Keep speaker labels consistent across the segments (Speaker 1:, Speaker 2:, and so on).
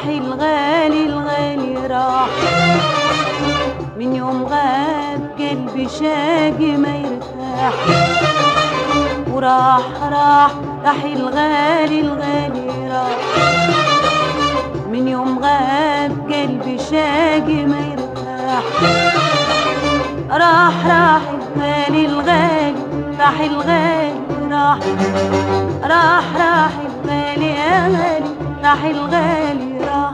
Speaker 1: راح الغالي الغالي راح، من يوم غاب قلبي شاقي ما يرتاح. وراح راح الغالي الغالي راح، من يوم غاب قلبي شاقي ما يرتاح. راح الغالي الغالي راح الغالي راح، راح الغالي يا غالي راح الغالي راح.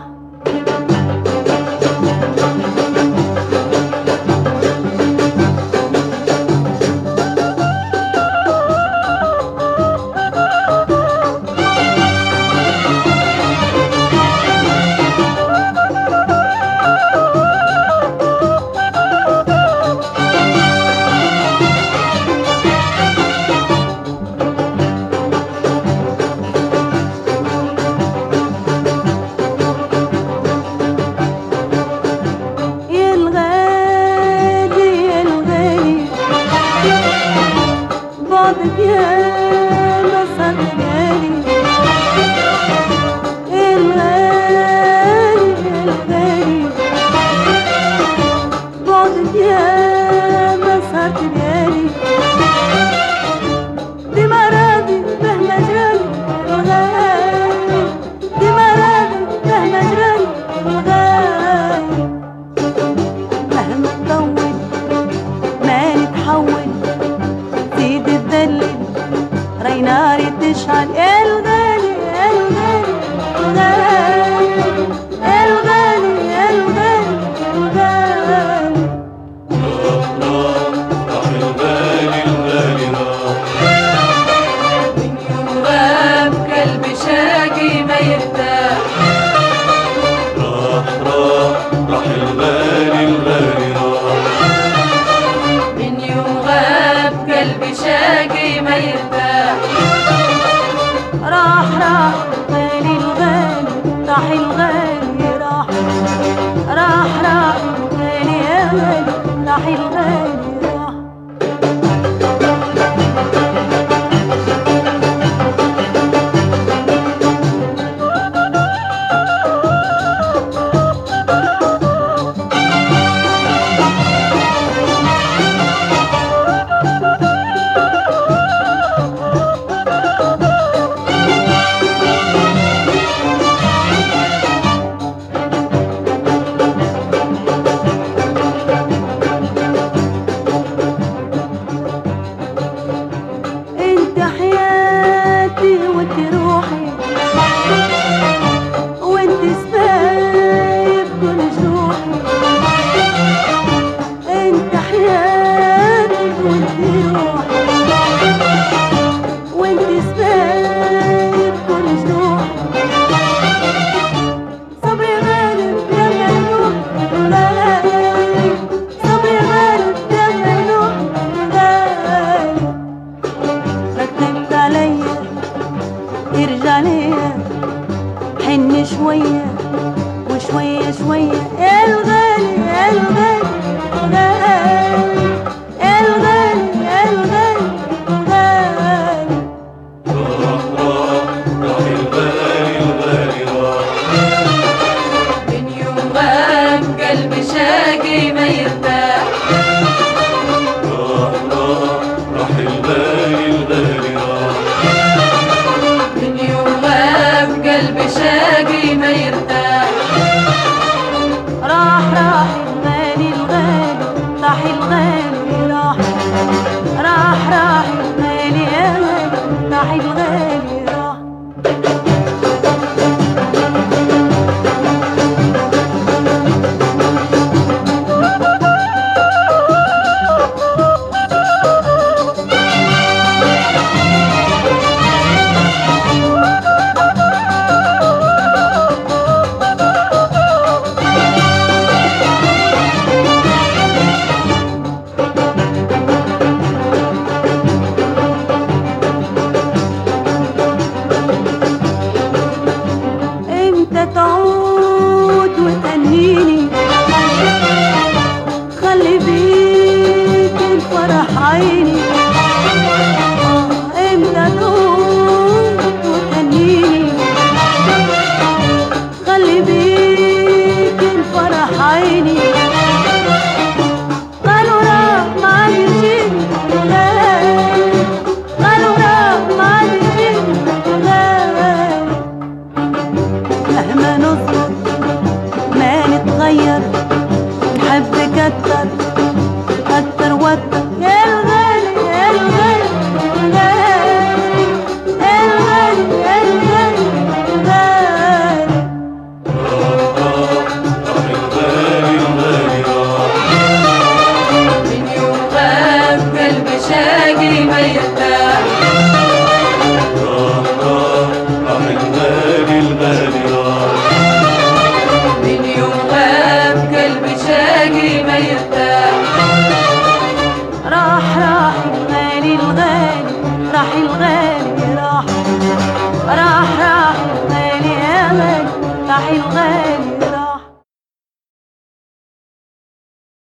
Speaker 1: ناري تشعل الغالي الغالي الغالي الغالي الغالي.
Speaker 2: راح الغالي الغالي راح،
Speaker 1: من يوم غاب قلبي شاقي ما يرتاح.
Speaker 2: راح الغالي الغالي راح،
Speaker 1: من يوم غاب قلبي شاقي ما يرتاح. راح الغالي الغالي راح الغالي راح، راح الغالي يا غالي راح الغالي راح. صغير نحب كتر كتر وتر يا الغالي يا الغالي يا الغالي يا الغالي الغالي
Speaker 3: من يوم غاب قلبي شاقي ما يرتاح من يوم غاب قلبي شاقي ما يرتاح